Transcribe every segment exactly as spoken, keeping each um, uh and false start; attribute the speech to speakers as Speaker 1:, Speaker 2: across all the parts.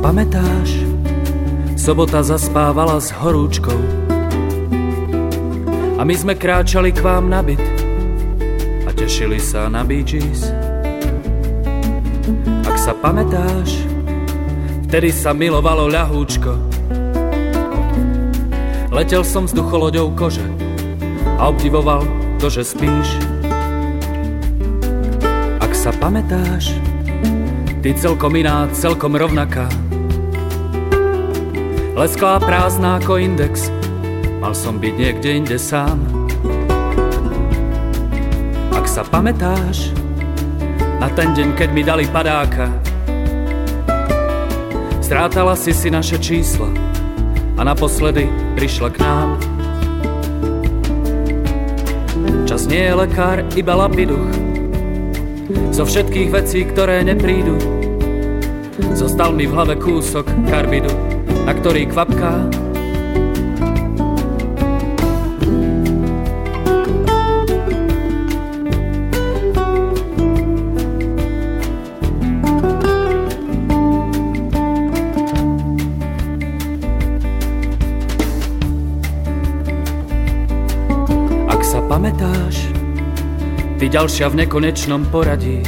Speaker 1: pamätáš? Sobota zaspávala s horúčkou a my sme kráčali k vám na byt a tešili sa na Bee Gees. Ak sa pamätáš, vtedy sa milovalo ľahúčko. Letel som vzducholoďou kože a obdivoval to, že spíš. Ak sa pamätáš, ty celkom iná, celkom rovnaká, lesklá, prázdna ako index, mal som byť niekde inde sám. Ak sa pamätáš na ten deň, keď mi dali padáka, strátala si si naše čísla a naposledy prišla k nám. Čas nie je lekár, iba lapiduch. Zo všetkých vecí, ktoré neprídu, zostal mi v hlave kúsok karbidu, na ktorý kvapká. Ak sa pamätáš, ty ďalšia v nekonečnom poradí,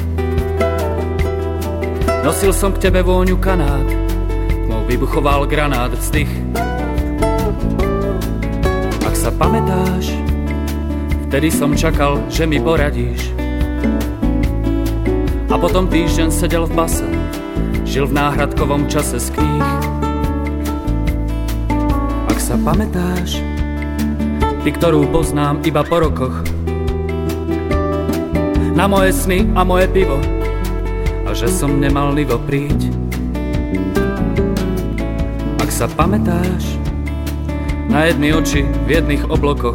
Speaker 1: nosil som k tebe vôňu kanát, tmou vybuchoval granát vzdych. Ak sa pamätáš, vtedy som čakal, že mi poradíš, a potom týždeň sedel v base, žil v náhradkovom čase z kníh. Ak sa pamätáš, ty, ktorú poznám iba po rokoch, na moje sny a moje pivo, a že som nemal nivo príť. Ak sa pamätáš na jedny oči v jedných oblokoch,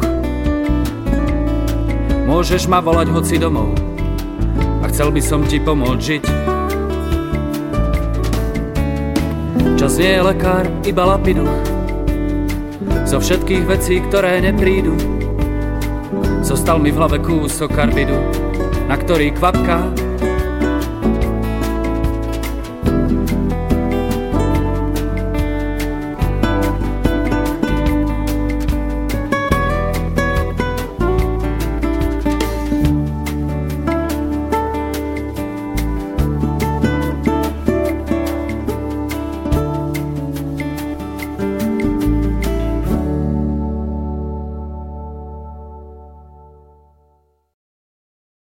Speaker 1: môžeš ma volať hoci domov a chcel by som ti pomôcť žiť. Čas nie je lekár, iba lapiduch. Zo všetkých vecí, ktoré neprídu, zostal mi v hlave kúsok karbidu, na ktorý kvapká.